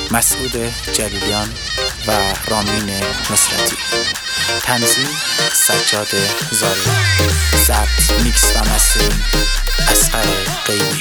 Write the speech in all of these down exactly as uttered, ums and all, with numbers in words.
مسعود جلیلیان و رامین نصرتی. تنظیم سجاد زاری. ضبط، میکس و مسترینگ اصغر غیبی.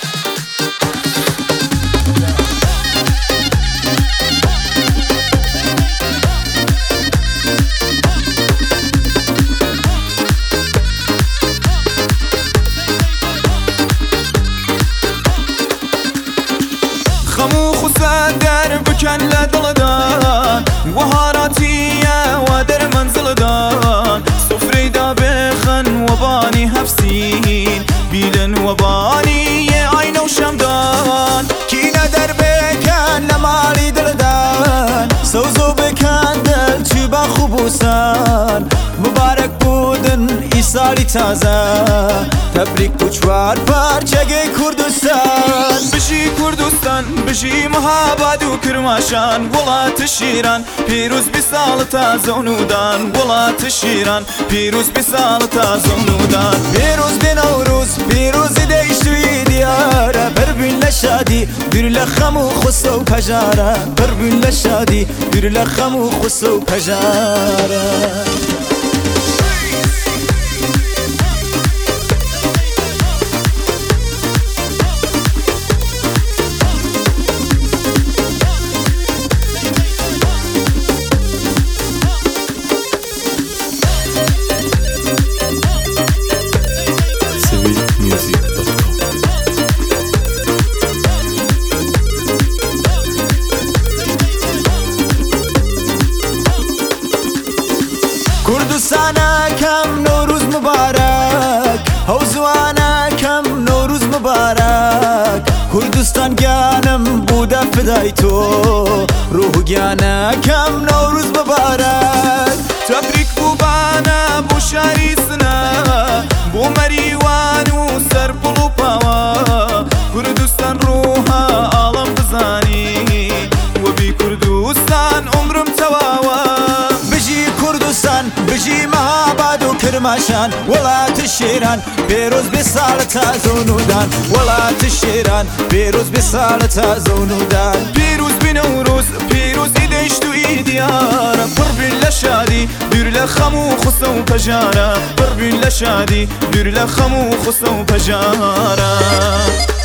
خمو خساد در بکن لدلدان وهاراتية ودر منزلدان صفري دا بخن وباني هفسين بيلن وباني عين وشمدان كينا در بكن لمالي دلدان سوزو بكن دل چوبا خبوسان مبارك بودن ایسالی تازه تبریک بچوار پارچگی کردستان بشی کردستان بشی مهاباد و کرماشان ولات شیران پیروز بی سال تازه و نودان ولات شیران پیروز بی سال تازه و نودان پیروز بی نوروز پیروزی دیشتوی دیاره بربین لشادی بیر لخم و خسته و پجاره بربین لشادی بیر لخم و خسته و پجاره کردستانا کم نوروز مبارک حوزوانا کم نوروز مبارک کردستان گیانم بوده فدای تو روح گیانا کم نوروز مبارک تبریک بو بانا بو شاریسنا بو مریوان و سر پلو پاوا کردستان روحا عالم بزانی و بی کردستان عمرم تواوا بجی کردستان بجی مهاباد و کرماشان ولات شیران پیروز بی سال تازه و نودان ولات شیران پیروز بی سال تازه و نودان پیروز بی نوروز پیروز ایدشت و ایدیارا پر بین لشادی بیر لخم و خسته و پجارا پر بین لشادی بیر لخم و خسته و پجارا